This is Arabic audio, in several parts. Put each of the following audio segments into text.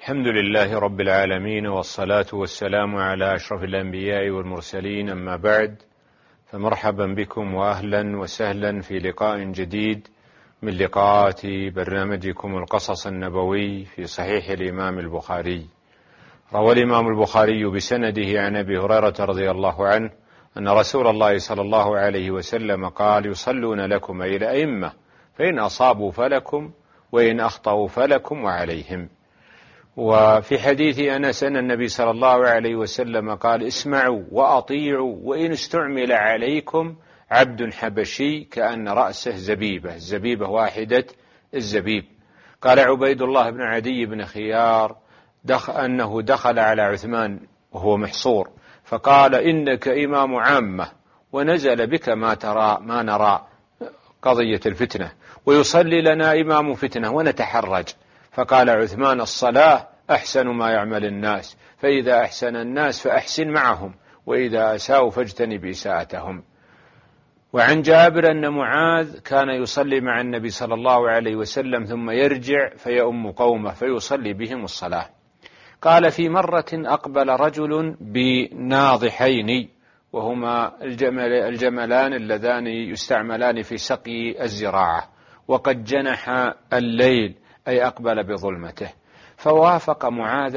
الحمد لله رب العالمين، والصلاة والسلام على أشرف الأنبياء والمرسلين، أما بعد، فمرحبا بكم وأهلا وسهلا في لقاء جديد من لقاءات برنامجكم القصص النبوي في صحيح الإمام البخاري. روى الإمام البخاري بسنده عن أبي هريرة رضي الله عنه أن رسول الله صلى الله عليه وسلم قال: يصلون لكم أي الأئمة، فإن أصابوا فلكم وإن أخطأوا فلكم وعليهم. وفي حديث أنس أن النبي صلى الله عليه وسلم قال: اسمعوا وأطيعوا وإن استعمل عليكم عبد حبشي كأن رأسه زبيبة، الزبيبة واحدة الزبيب. قال عبيد الله بن عدي بن خيار أنه دخل على عثمان وهو محصور، فقال: إنك إمام عامة ونزل بك ما نرى قضية الفتنة، ويصلي لنا إمام فتنة ونتحرج. فقال عثمان: الصلاة أحسن ما يعمل الناس، فإذا أحسن الناس فأحسن معهم، وإذا أساءوا فاجتنب إساءتهم. وعن جابر أن معاذ كان يصلي مع النبي صلى الله عليه وسلم ثم يرجع فيؤم قومه فيصلي بهم الصلاة. قال: في مرة أقبل رجل بناضحين، وهما الجملان اللذان يستعملان في سقي الزراعة، وقد جنح الليل أي أقبل بظلمته، فوافق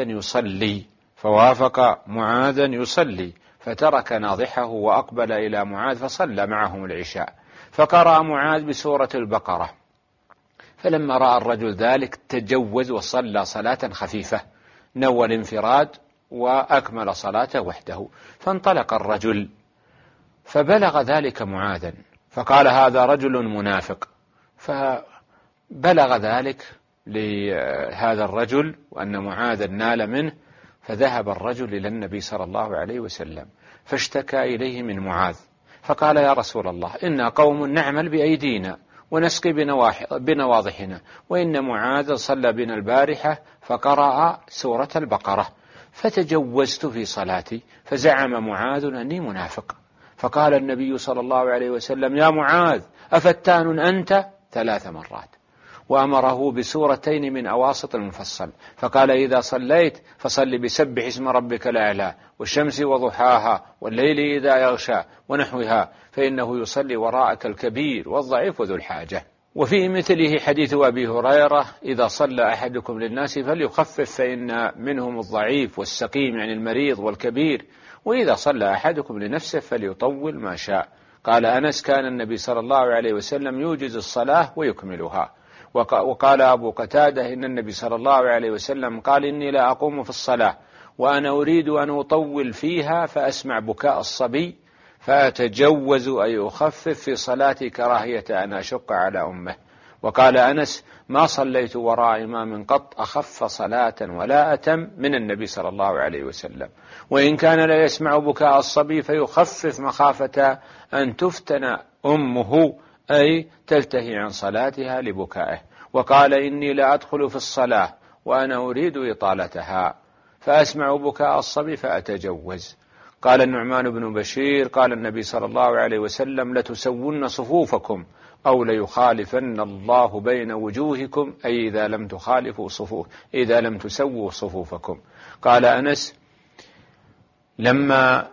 معاذا يصلي فترك ناضحه وأقبل إلى معاذ فصلى معهم العشاء، فقرأ معاذ بسورة البقرة، فلما رأى الرجل ذلك تجوز وصلى صلاة خفيفة، نوى الانفراد وأكمل صلاته وحده. فانطلق الرجل فبلغ ذلك معاذا، فقال: هذا رجل منافق. فبلغ ذلك لهذا الرجل وأن معاذا نال منه، فذهب الرجل إلى النبي صلى الله عليه وسلم فاشتكى إليه من معاذ، فقال: يا رسول الله، إنا قوم نعمل بأيدينا ونسقي بنواضحنا، وإن معاذ صلى بنا البارحة فقرأ سورة البقرة، فتجوزت في صلاتي، فزعم معاذ أني منافق. فقال النبي صلى الله عليه وسلم: يا معاذ، أفتان أنت؟ 3 مرات، وأمره بسورتين من أواسط المفصل، فقال: إذا صليت فصل بسبح اسم ربك الأعلى والشمس وضحاها والليل إذا يغشى ونحوها، فإنه يصلي وراءك الكبير والضعيف وذو الحاجة. وفي مثله حديث أبي هريرة: إذا صلى أحدكم للناس فليخفف، فإن منهم الضعيف والسقيم يعني المريض والكبير، وإذا صلى أحدكم لنفسه فليطول ما شاء. قال أنس: كان النبي صلى الله عليه وسلم يوجز الصلاة ويكملها. وقال أبو قتادة: إن النبي صلى الله عليه وسلم قال: إني لا أقوم في الصلاة وأنا أريد أن أطول فيها فأسمع بكاء الصبي فأتجوز أي أخفف في صلاتي كراهية أن أشق على أمه. وقال أنس: ما صليت وراء إمام قط أخف صلاة ولا أتم من النبي صلى الله عليه وسلم، وإن كان لا يسمع بكاء الصبي فيخفف مخافة أن تفتن أمه، أي تلتهي عن صلاتها لبكائه. وقال: إني لا أدخل في الصلاة وأنا أريد إطالتها فأسمع بكاء الصبي فأتجوز. قال النعمان بن بشير: قال النبي صلى الله عليه وسلم: لتسون صفوفكم أو ليخالفن الله بين وجوهكم، أي إذا لم تسووا صفوفكم. قال أنس: لما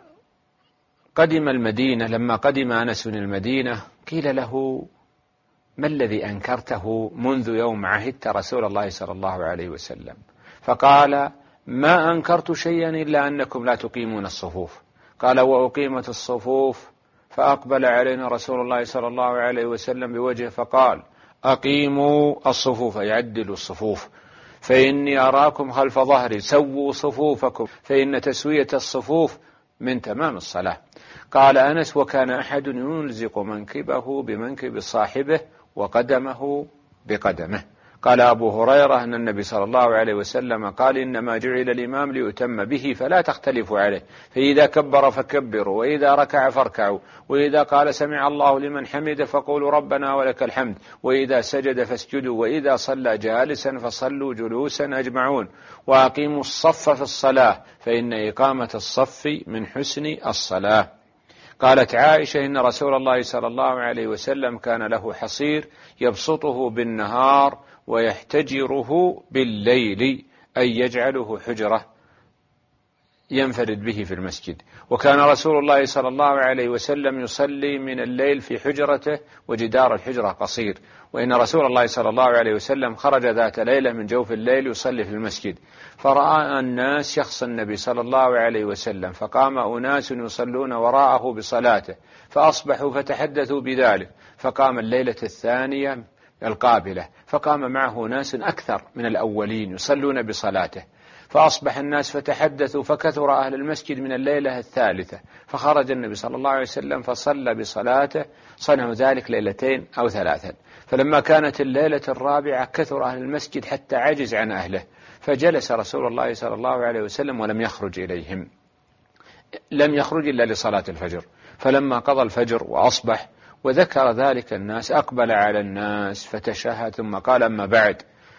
قدم أنس من المدينة قيل له: ما الذي أنكرته منذ يوم عهدت رسول الله صلى الله عليه وسلم؟ فقال: ما أنكرت شيئا إلا أنكم لا تقيمون الصفوف. قال: وأقيمت الصفوف فأقبل علينا رسول الله صلى الله عليه وسلم بوجهه فقال: أقيموا الصفوف، يعدلوا الصفوف، فإني أراكم خلف ظهري، سووا صفوفكم، فإن تسوية الصفوف من تمام الصلاة. قال أنس: وكان أحد يلزق منكبه بمنكب صاحبه وقدمه بقدمه. قال أبو هريرة أن النبي صلى الله عليه وسلم قال: إنما جعل الإمام ليؤتم به فلا تختلفوا عليه، فإذا كبر فكبروا، وإذا ركع فاركعوا، وإذا قال سمع الله لمن حمده فقولوا ربنا ولك الحمد، وإذا سجد فاسجدوا، وإذا صلى جالسا فصلوا جلوسا أجمعون، وأقيموا الصف في الصلاة، فإن إقامة الصف من حسن الصلاة. قالت عائشة: إن رسول الله صلى الله عليه وسلم كان له حصير يبسطه بالنهار ويحتجره بالليل، أي يجعله حجرة ينفرد به في المسجد. وكان رسول الله صلى الله عليه وسلم يصلي من الليل في حجرته وجدار الحجرة قصير. وإن رسول الله صلى الله عليه وسلم خرج ذات ليلة من جوف الليل يصلي في المسجد، فرأى الناس شخص النبي صلى الله عليه وسلم، فقام أناس يصلون وراءه بصلاته فأصبحوا فتحدثوا بذلك، فقام الليلة الثانية القابلة فقام معه ناس أكثر من الأولين يصلون بصلاته، فأصبح الناس فتحدثوا فكثر أهل المسجد من الليلة الثالثة، فخرج النبي صلى الله عليه وسلم فصلى بصلاته. صنعوا ذلك ليلتين أو ثلاثا، فلما كانت الليلة الرابعة كثر أهل المسجد حتى عجز عن أهله، فجلس رسول الله صلى الله عليه وسلم ولم يخرج إليهم، لم يخرج إلا لصلاة الفجر. فلما قضى الفجر وأصبح وذكر ذلك الناس أقبل على الناس فتشهد ثم قال: أما بعد،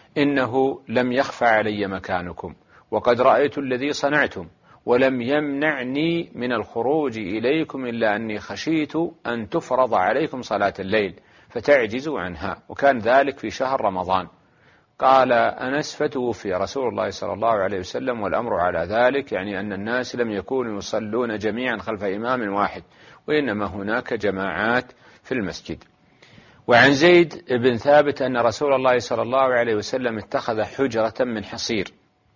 إنه لم يخفى علي مكانكم، وقد رأيت الذي صنعتم، ولم يمنعني من الخروج إليكم إلا أني خشيت أن تفرض عليكم صلاة الليل فتعجزوا عنها، وكان ذلك في شهر رمضان. قال أنس: فتوفي رسول الله صلى الله عليه وسلم والأمر على ذلك، يعني أن الناس لم يكونوا يصلون جميعا خلف إمام واحد، وإنما هناك جماعات في المسجد. وعن زيد بن ثابت أن رسول الله صلى الله عليه وسلم اتخذ حجرة من حصير،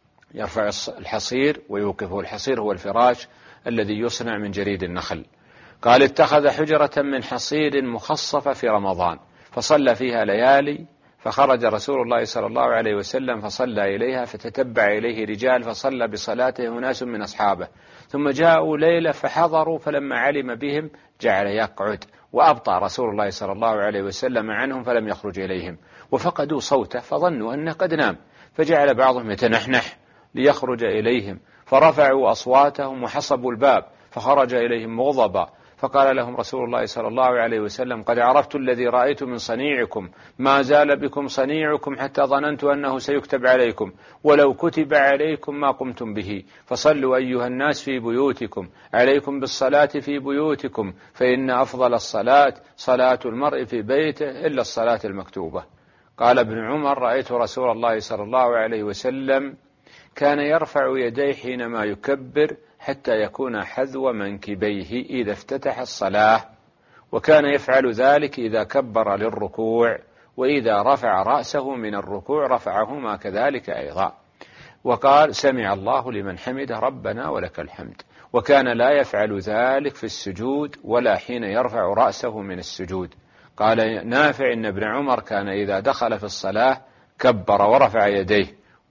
يرفع الحصير ويوقفه. الحصير هو الفراش الذي يصنع من جريد النخل. قال: اتخذ حجرة من حصير مخصفة في رمضان فصلى فيها ليالي، فخرج رسول الله صلى الله عليه وسلم فصلى إليها، فتتبع إليه رجال فصلى بصلاته أناس من أصحابه، ثم جاءوا ليلة فحضروا، فلما علم بهم جعل يقعد، وأبطأ رسول الله صلى الله عليه وسلم عنهم فلم يخرج إليهم، وفقدوا صوته فظنوا أنه قد نام، فجعل بعضهم يتنحنح ليخرج إليهم، فرفعوا أصواتهم وحصبوا الباب، فخرج إليهم مغضبا، فقال لهم رسول الله صلى الله عليه وسلم: قد عرفت الذي رأيت من صنيعكم، ما زال بكم صنيعكم حتى ظننت أنه سيكتب عليكم، ولو كتب عليكم ما قمتم به، فصلوا أيها الناس في بيوتكم، عليكم بالصلاة في بيوتكم، فإن أفضل الصلاة صلاة المرء في بيته إلا الصلاة المكتوبة. قال ابن عمر: رأيت رسول الله صلى الله عليه وسلم كان يرفع يديه حينما يكبر حتى يكون حذو منكبيه إذا افتتح الصلاة، وكان يفعل ذلك إذا كبر للركوع، وإذا رفع رأسه من الركوع رفعهما كذلك أيضا. وقال: سمع الله لمن حمده ربنا ولك الحمد. وكان لا يفعل ذلك في السجود ولا حين يرفع رأسه من السجود. قال نافع: إن ابن عمر كان إذا دخل في الصلاة كبر ورفع يديه،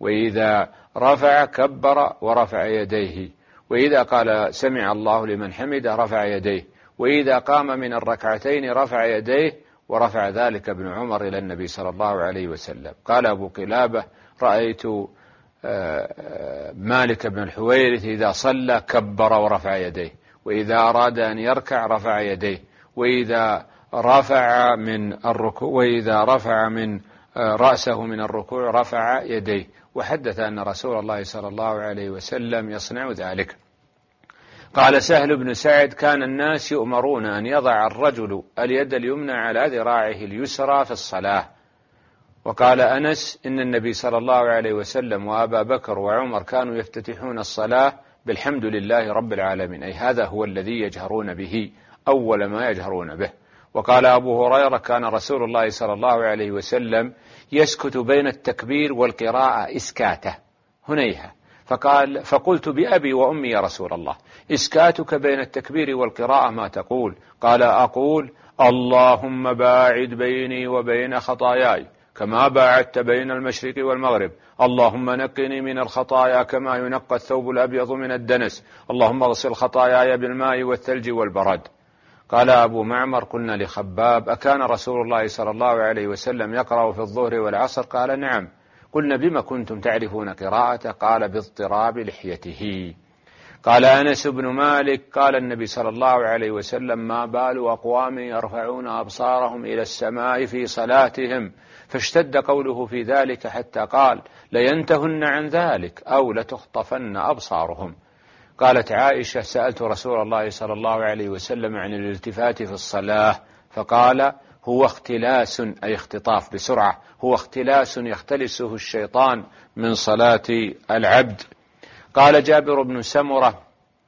وإذا رفع كبر ورفع يديه، وإذا قال سمع الله لمن حمده رفع يديه، وإذا قام من الركعتين رفع يديه، ورفع ذلك ابن عمر إلى النبي صلى الله عليه وسلم. قال أبو قلابة: رأيت مالك بن الحويرث إذا صلى كبر ورفع يديه، وإذا أراد أن يركع رفع يديه، وإذا رفع من الركوع وإذا رفع من رأسه من الركوع رفع يديه. وحدث أن رسول الله صلى الله عليه وسلم يصنع ذلك. قال سهل بن سعد: كان الناس يؤمرون أن يضع الرجل اليد اليمنى على ذراعه اليسرى في الصلاة. وقال أنس: إن النبي صلى الله عليه وسلم وأبا بكر وعمر كانوا يفتتحون الصلاة بالحمد لله رب العالمين، أي هذا هو الذي يجهرون به أول ما يجهرون به. وقال أبو هريرة: كان رسول الله صلى الله عليه وسلم يسكت بين التكبير والقراءة إسكاته هنيها، فقلت بأبي وأمي يا رسول الله، إسكاتك بين التكبير والقراءة ما تقول؟ قال: أقول: اللهم باعد بيني وبين خطاياي كما باعدت بين المشرق والمغرب، اللهم نقني من الخطايا كما ينقى الثوب الأبيض من الدنس، اللهم اغسل خطاياي بالماء والثلج والبرد. قال أبو معمر: قلنا لخباب: أكان رسول الله صلى الله عليه وسلم يقرأ في الظهر والعصر؟ قال: نعم. قلنا: بما كنتم تعرفون قراءته؟ قال: باضطراب لحيته. قال أنس بن مالك: قال النبي صلى الله عليه وسلم: ما بال أقوام يرفعون أبصارهم إلى السماء في صلاتهم، فاشتد قوله في ذلك حتى قال: لينتهن عن ذلك أو لتخطفن أبصارهم. قالت عائشة: سألت رسول الله صلى الله عليه وسلم عن الالتفات في الصلاة، فقال: هو اختلاس أي اختطاف بسرعة، هو اختلاس يختلسه الشيطان من صلاة العبد. قال جابر بن سمرة: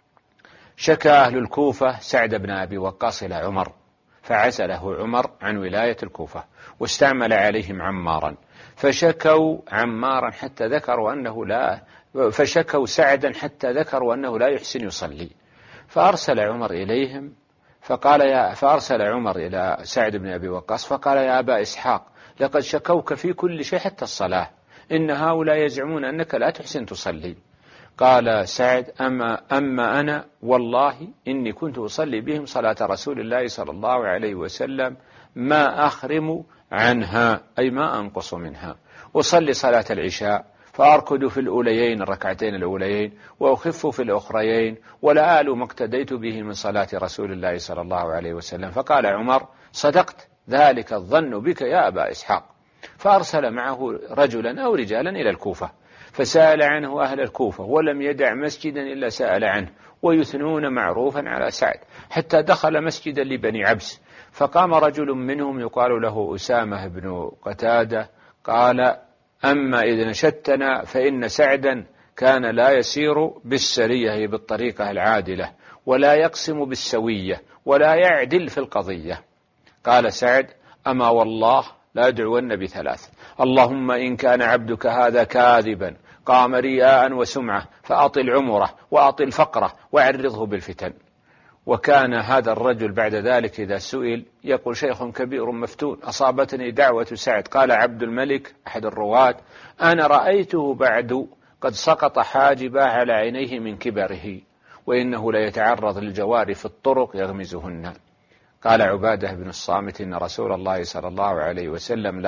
شكى أهل الكوفة سعد بن أبي وقاص إلى عمر، فعزله عمر عن ولاية الكوفة واستعمل عليهم عمارا، فشكوا عمارا حتى ذكروا أنه فشكوا سعدا حتى ذكروا أنه لا يحسن يصلي، فأرسل عمر إليهم فأرسل عمر إلى سعد بن أبي وقاص فقال: يا أبا إسحاق، لقد شكوك في كل شيء حتى الصلاة، إن هؤلاء يزعمون أنك لا تحسن تصلي. قال سعد: أما أنا والله إني كنت أصلي بهم صلاة رسول الله صلى الله عليه وسلم ما أخرم عنها، أي ما أنقص منها، أصلي صلاة العشاء فأركض في الأوليين الركعتين الأوليين وأخف في الأخريين ولا آل ما اقتديت به من صلاة رسول الله صلى الله عليه وسلم. فقال عمر: صدقت، ذلك الظن بك يا أبا إسحاق. فأرسل معه رجلا أو رجالا إلى الكوفة فسأل عنه أهل الكوفة، ولم يدع مسجدا إلا سأل عنه، ويثنون معروفا على سعد، حتى دخل مسجدا لبني عبس، فقام رجل منهم يقال له أسامة بن قتادة قال: أما إذا نشدتنا فإن سعدا كان لا يسير بالسرية بالطريقة العادلة، ولا يقسم بالسوية، ولا يعدل في القضية. قال سعد: أما والله لا أدعون بثلاث: اللهم إن كان عبدك هذا كاذبا قام رياء وسمعة فأطل عمره وأطل فقره وعرضه بالفتن. وكان هذا الرجل بعد ذلك إذا سئل يقول: شيخ كبير مفتون أصابتني دعوة سعد. قال عبد الملك أحد الرواة: أنا رأيته بعد قد سقط حاجبا على عينيه من كبره، وإنه ليتعرض للجوار في الطرق يغمزهن. قال عبادة بن الصامت: إن رسول الله صلى الله عليه وسلم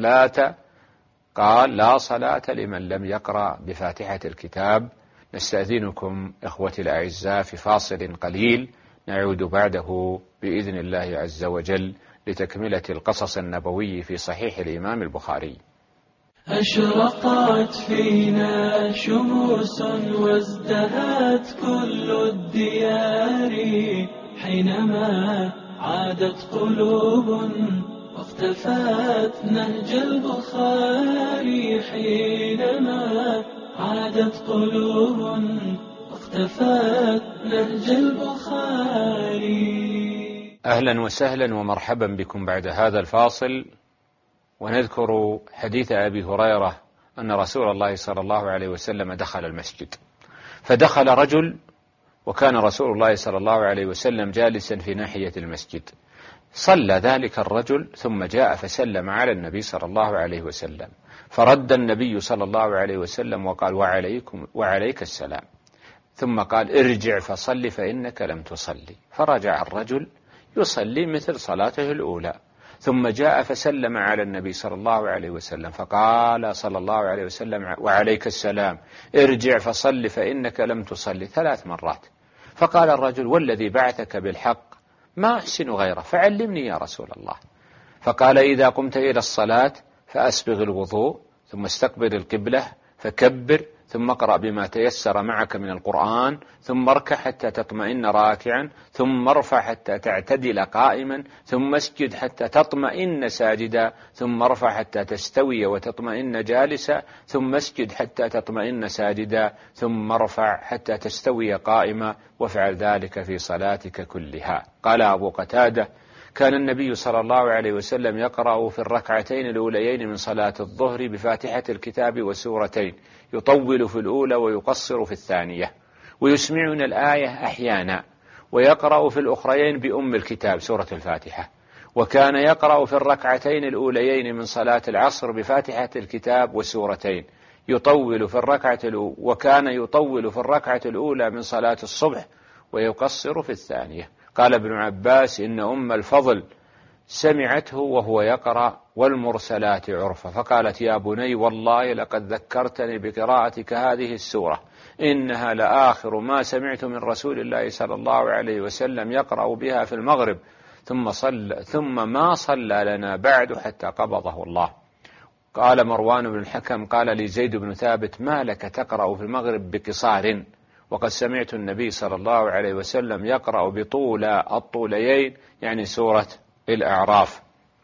لا صلاة لمن لم يقرأ بفاتحة الكتاب. نستأذنكم إخوتي الأعزاء في فاصل قليل، نعود بعده بإذن الله عز وجل لتكملة القصص النبوي في صحيح الإمام البخاري. أشرقت فينا شموس وازدهت كل الديار، حينما عادت قلوب واختفت نهج البخاري، حينما عادت قلوب واختفت نهج البخاري. أهلا وسهلا ومرحبا بكم بعد هذا الفاصل، ونذكر حديث أبي هريرة أن رسول الله صلى الله عليه وسلم دخل المسجد، فدخل رجل، وكان رسول الله صلى الله عليه وسلم جالسا في ناحية المسجد، صلى ذلك الرجل ثم جاء فسلم على النبي صلى الله عليه وسلم، فرد النبي صلى الله عليه وسلم وقال: وعليك السلام، ثم قال: ارجع فصل فإنك لم تصلي. فرجع الرجل يصلي مثل صلاته الأولى، ثم جاء فسلم على النبي صلى الله عليه وسلم، فقال صلى الله عليه وسلم: وعليك السلام، ارجع فصل فإنك لم تصلي 3 مرات. فقال الرجل: والذي بعثك بالحق ما أحسن غيره، فعلمني يا رسول الله. فقال: إذا قمت إلى الصلاة فأسبغ الوضوء، ثم استقبل القبلة، فكبر، ثم اقرأ بما تيسر معك من القرآن، ثم اركع حتى تطمئن راكعا، ثم ارفع حتى تعتدل قائما، ثم اسجد حتى تطمئن ساجدا، ثم ارفع حتى تستوي وتطمئن جالسا، ثم اسجد حتى تطمئن ساجدا، ثم ارفع حتى تستوي قائما، وافعل ذلك في صلاتك كلها. قال أبو قتادة: كان النبي صلى الله عليه وسلم يقرأ في الركعتين الأوليين من صلاة الظهر بفاتحة الكتاب وسورتين، يطول في الأولى ويقصر في الثانية، ويسمعنا الآية أحيانا، ويقرأ في الأخريين بأم الكتاب سورة الفاتحة. وكان يقرأ في الركعتين الأوليين من صلاة العصر بفاتحة الكتاب وسورتين، وكان يطول في الركعة الأولى من صلاة الصبح ويقصر في الثانية. قال ابن عباس: إن أم الفضل سمعته وهو يقرأ والمرسلات عرفا، فقالت: يا بني والله لقد ذكرتني بقراءتك هذه السورة، إنها لآخر ما سمعت من رسول الله صلى الله عليه وسلم يقرأ بها في المغرب، ثم ما صلى لنا بعد حتى قبضه الله. قال مروان بن الحكم: قال لي زيد بن ثابت: ما لك تقرأ في المغرب بقصار، وقد سمعت النبي صلى الله عليه وسلم يقرأ بطول الطوليين، يعني سورة الأعراف.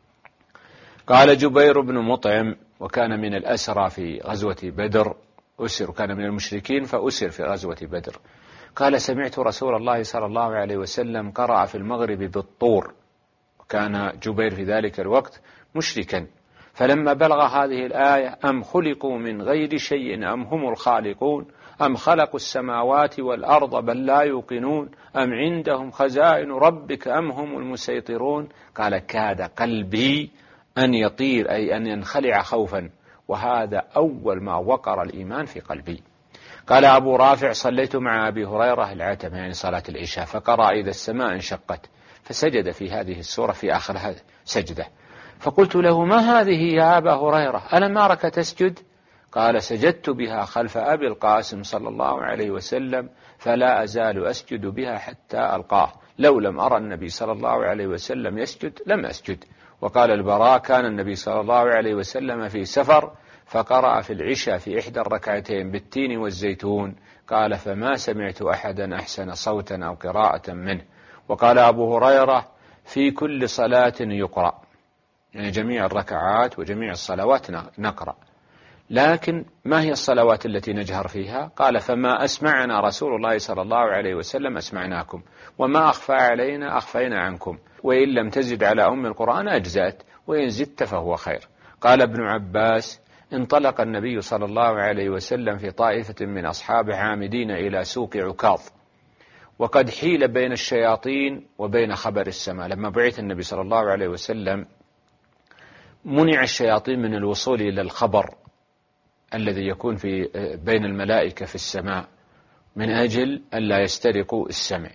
قال جبير بن مطعم، وكان من الأسرى في غزوة بدر، أسر، وكان من المشركين فأسر في غزوة بدر. قال سمعت رسول الله صلى الله عليه وسلم قرأ في المغرب بالطور، وكان جبير في ذلك الوقت مشركا، فلما بلغ هذه الآية أم خلقوا من غير شيء أم هم الخالقون أم خلقوا السماوات والأرض بل لا يوقنون أم عندهم خزائن ربك أم هم المسيطرون، قال كاد قلبي أن يطير، أي أن ينخلع خوفا، وهذا أول ما وقر الإيمان في قلبي. قال أبو رافع صليت مع أبي هريرة العتمة، يعني صلاة العشاء، فقرأ إذا السماء انشقت، فسجد في هذه السورة في آخرها سجدة، فقلت له ما هذه يا أبا هريرة ألم أرك تسجد؟ قال سجدت بها خلف أبي القاسم صلى الله عليه وسلم فلا أزال أسجد بها حتى ألقاه، لو لم أرى النبي صلى الله عليه وسلم يسجد لم أسجد. وقال البراء كان النبي صلى الله عليه وسلم في سفر فقرأ في العشاء في إحدى الركعتين بالتين والزيتون، قال فما سمعت أحدا أحسن صوتا أو قراءة منه. وقال أبو هريرة في كل صلاة يقرأ، يعني جميع الركعات وجميع الصلوات نقرأ، لكن ما هي الصلوات التي نجهر فيها؟ قال فما أسمعنا رسول الله صلى الله عليه وسلم أسمعناكم، وما أخفى علينا أخفينا عنكم، وإن لم تزد على أم القرآن أجزأت، وإن زدت فهو خير. قال ابن عباس انطلق النبي صلى الله عليه وسلم في طائفة من أصحابه عامدين إلى سوق عكاظ، وقد حيل بين الشياطين وبين خبر السماء. لما بعث النبي صلى الله عليه وسلم منع الشياطين من الوصول إلى الخبر الذي يكون بين الملائكة في السماء من أجل أن لا يسترقوا السمع.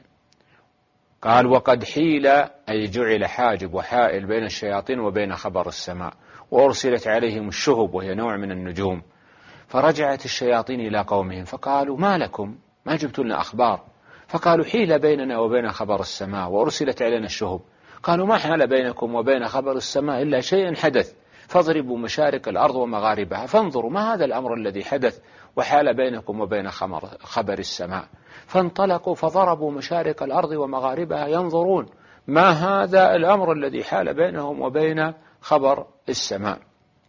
قال وقد حيل، أي جعل حاجب وحائل بين الشياطين وبين خبر السماء، وأرسلت عليهم الشهب وهي نوع من النجوم، فرجعت الشياطين إلى قومهم فقالوا ما لكم ما جبتوا لنا أخبار؟ فقالوا حيل بيننا وبين خبر السماء وأرسلت علينا الشهب. قالوا ما حال بينكم وبين خبر السماء إلا شيء حدث، فاضربوا مشارق الأرض ومغاربها فانظروا ما هذا الأمر الذي حدث وحال بينكم وبين خبر السماء. فانطلقوا فضربوا مشارق الأرض ومغاربها ينظرون ما هذا الأمر الذي حال بينهم وبين خبر السماء.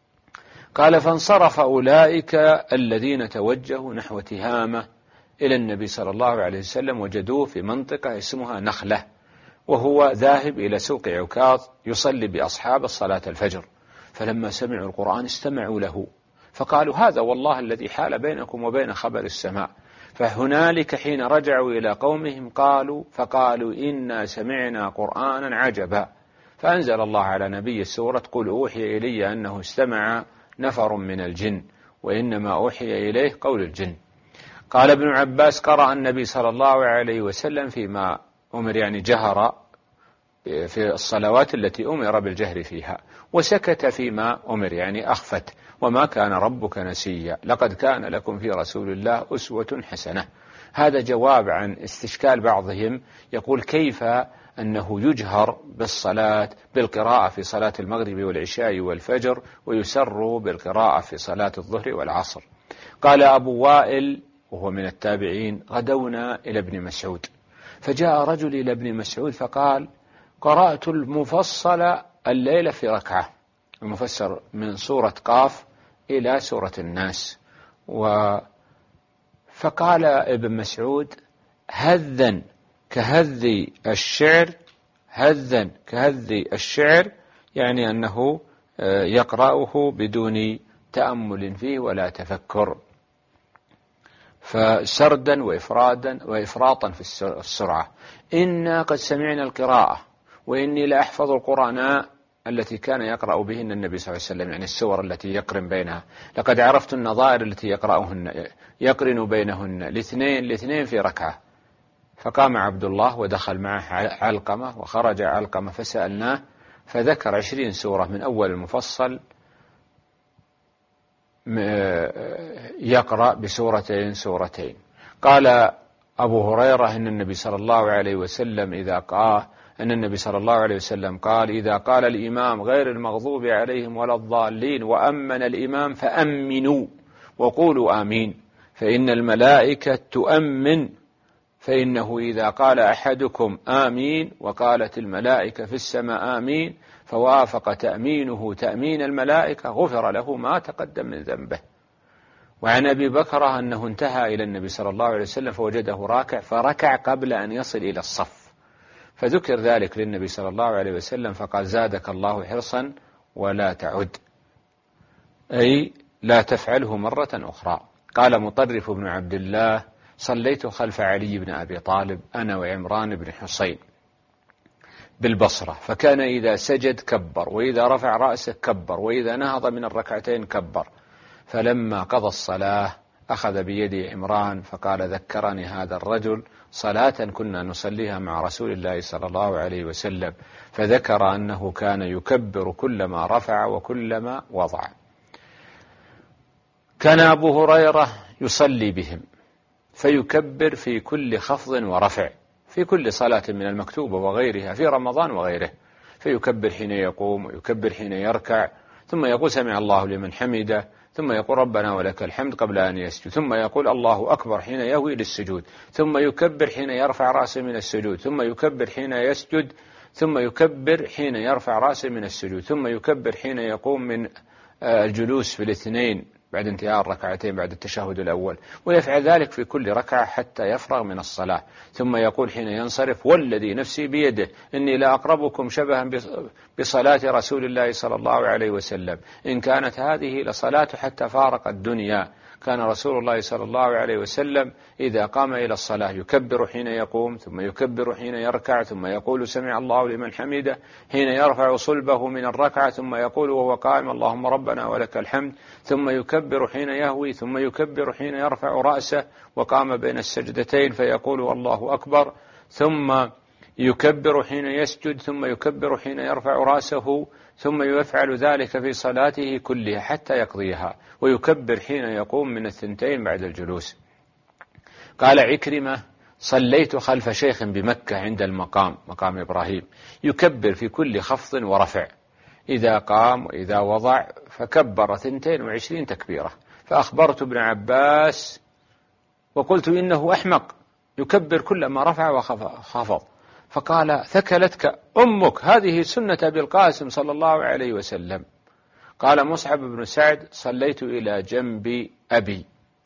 قال فانصرف أولئك الذين توجهوا نحو تهامة إلى النبي صلى الله عليه وسلم، وجدوه في منطقة اسمها نخلة، وهو ذاهب إلى سوق عكاظ يصلي بأصحاب الصلاة الفجر، فلما سمعوا القرآن استمعوا له فقالوا هذا والله الذي حال بينكم وبين خبر السماء. فهنالك حين رجعوا إلى قومهم فقالوا إنا سمعنا قرآنا عجبا، فأنزل الله على نبي السورة قل أوحي إلي أنه استمع نفر من الجن وإنما أوحي إليه قول الجن. قال ابن عباس قرأ النبي صلى الله عليه وسلم فيما أمر، يعني جهر في الصلوات التي أمر بالجهر فيها، وسكت فيما أمر يعني أخفت، وما كان ربك نسيا لقد كان لكم في رسول الله أسوة حسنة. هذا جواب عن استشكال بعضهم يقول كيف أنه يجهر بالقراءة في صلاة المغرب والعشاء والفجر ويسر بالقراءة في صلاة الظهر والعصر. قال أبو وائل وهو من التابعين غدونا إلى ابن مسعود، فجاء رجل إلى ابن مسعود فقال قرأت المفصل الليلة في ركعة، المفسر من سورة قاف إلى سورة الناس. فقال ابن مسعود هذا كهذ الشعر، هذا كهذ الشعر، يعني أنه يقرأه بدون تأمل فيه ولا تفكر، فسردا وإفراطا في السرعة. إنا قد سمعنا القراءة وإني لأحفظ القرآن التي كان يقرأ بهن النبي صلى الله عليه وسلم، يعني السور التي يقرن بينها، لقد عرفت النظائر التي يقرن بينهن الاثنين في ركعة. فقام عبد الله ودخل معه علقمة، وخرج علقمة فسألناه فذكر 20 سورة من أول المفصل يقرأ بسورتين سورتين. قال أبو هريرة إن النبي صلى الله عليه وسلم قال إذا قال الإمام غير المغضوب عليهم ولا الضالين وأمن الإمام فأمنوا وقولوا آمين، فإن الملائكة تؤمن فإنه إذا قال أحدكم آمين وقالت الملائكة في السماء آمين فوافق تأمينه تأمين الملائكة غفر له ما تقدم من ذنبه. وعن أبي بكر أنه انتهى إلى النبي صلى الله عليه وسلم فوجده راكع فركع قبل أن يصل إلى الصف، فذكر ذلك للنبي صلى الله عليه وسلم فقال زادك الله حرصا ولا تعد، أي لا تفعله مرة أخرى. قال مطرف بن عبد الله صليت خلف علي بن أبي طالب أنا وعمران بن حصين بالبصرة، فكان إذا سجد كبر، وإذا رفع رأسه كبر، وإذا نهض من الركعتين كبر. فلما قضى الصلاة أخذ بيدي عمران فقال ذكرني هذا الرجل صلاة كنا نصليها مع رسول الله صلى الله عليه وسلم، فذكر أنه كان يكبر كلما رفع وكلما وضع. كان أبو هريرة يصلي بهم فيكبر في كل خفض ورفع في كل صلاة من المكتوبة وغيرها في رمضان وغيره، فيكبر حين يقوم ويكبر حين يركع، ثم يقول سمع الله لمن حمده، ثم يقول ربنا ولك الحمد قبل أن يسجد، ثم يقول الله أكبر حين يهوي للسجود، ثم يكبر حين يرفع رأسه من السجود، ثم يكبر حين يسجد، ثم يكبر حين يرفع رأسه من السجود، ثم يكبر حين يقوم من الجلوس في الاثنين بعد انتهاء الركعتين بعد التشهد الأول، ويفعل ذلك في كل ركعة حتى يفرغ من الصلاة. ثم يقول حين ينصرف والذي نفسي بيده إني لا أقربكم شبها بصلاة رسول الله صلى الله عليه وسلم، إن كانت هذه لصلاة حتى فارق الدنيا. كان رسول الله صلى الله عليه وسلم إذا قام إلى الصلاة يكبر حين يقوم، ثم يكبر حين يركع، ثم يقول سمع الله لمن حمده، حين يرفع صلبه من الركعة ثم يقول وهو قائم اللهم ربنا ولك الحمد، ثم يكبر حين يهوي، ثم يكبر حين يرفع رأسه وقام بين السجدتين فيقول الله أكبر، ثم يكبر حين يسجد، ثم يكبر حين يرفع رأسه، ثم يفعل ذلك في صلاته كلها حتى يقضيها، ويكبر حين يقوم من الثنتين بعد الجلوس. قال عكرمة صليت خلف شيخ بمكة عند مقام إبراهيم يكبر في كل خفض ورفع، إذا قام وإذا وضع، فكبر 22 تكبيرة. فأخبرت ابن عباس وقلت إنه أحمق يكبر كلما رفع وخفض، فقال ثكلتك أمك هذه سنة أبي القاسم صلى الله عليه وسلم. قال مصعب بن سعد صليت إلى جنب أبي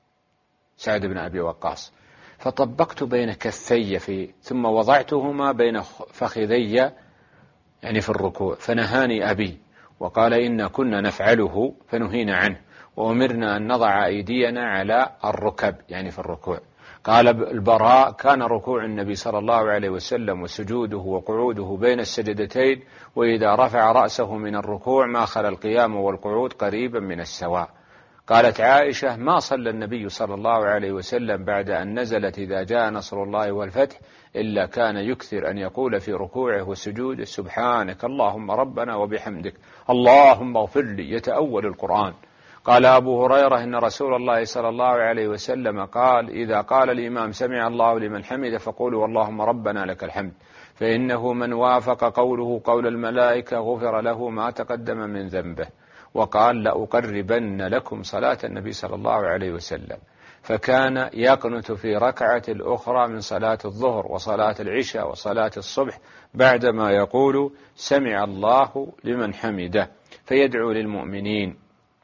سعد بن أبي وقاص فطبقت بين كفي ثم وضعتهما بين فخذي يعني في الركوع، فنهاني أبي وقال إن كنا نفعله فنهينا عنه، وأمرنا أن نضع أيدينا على الركب يعني في الركوع. قال البراء كان ركوع النبي صلى الله عليه وسلم وسجوده وقعوده بين السجدتين، وإذا رفع رأسه من الركوع ما خلا القيام والقعود قريبا من السواء. قالت عائشة ما صلى النبي صلى الله عليه وسلم بعد أن نزلت إذا جاء نصر الله والفتح إلا كان يكثر أن يقول في ركوعه وسجوده سبحانك اللهم ربنا وبحمدك اللهم اغفر لي، يتأول القرآن. قال أبو هريرة إن رسول الله صلى الله عليه وسلم قال إذا قال الإمام سمع الله لمن حمده فقولوا اللهم ربنا لك الحمد، فإنه من وافق قوله قول الملائكة غفر له ما تقدم من ذنبه. وقال لأقربن لكم صلاة النبي صلى الله عليه وسلم، فكان يقنت في ركعة الأخرى من صلاة الظهر وصلاة العشاء وصلاة الصبح بعدما يقول سمع الله لمن حمده، فيدعو للمؤمنين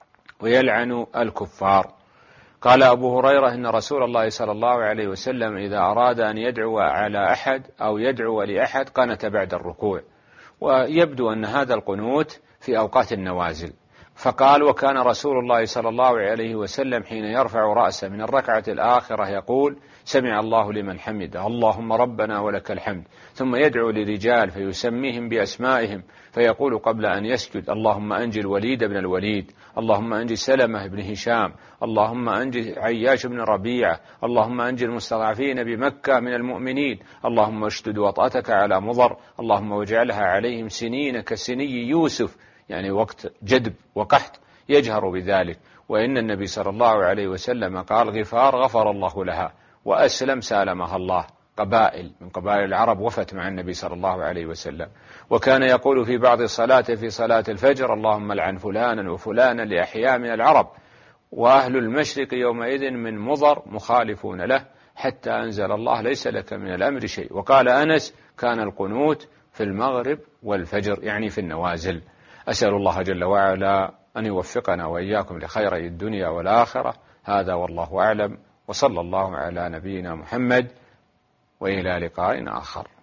ويلعن الكفار. قال أبو هريرة إن رسول الله صلى الله عليه وسلم إذا أراد أن يدعو على أحد أو يدعو لأحد قنت بعد الركوع، ويبدو أن هذا القنوت في أوقات النوازل. فقال وكان رسول الله صلى الله عليه وسلم حين يرفع رأسه من الركعة الآخرة يقول سمع الله لمن حمده اللهم ربنا ولك الحمد، ثم يدعو لرجال فيسميهم بأسمائهم فيقول قبل أن يسجد اللهم أنجي الوليد بن الوليد، اللهم أنجي سلمة بن هشام، اللهم أنجي عياش بن ربيعة، اللهم أنجي المستضعفين بمكة من المؤمنين، اللهم اشدد وطأتك على مضر، اللهم واجعلها عليهم سنين كسني يوسف، يعني وقت جدب وقحط، يجهر بذلك. وإن النبي صلى الله عليه وسلم قال غفار غفر الله لها، وأسلم سالمها الله، قبائل من قبائل العرب وفت مع النبي صلى الله عليه وسلم. وكان يقول في بعض صلاته في صلاة الفجر اللهم لعن فلانا وفلانا لأحياء من العرب، وأهل المشرق يومئذ من مضر مخالفون له، حتى أنزل الله ليس لك من الأمر شيء. وقال أنس كان القنوت في المغرب والفجر، يعني في النوازل. أسأل الله جل وعلا أن يوفقنا وإياكم لخيري الدنيا والآخرة. هذا والله أعلم، وصلى الله على نبينا محمد، وإلى لقاء آخر.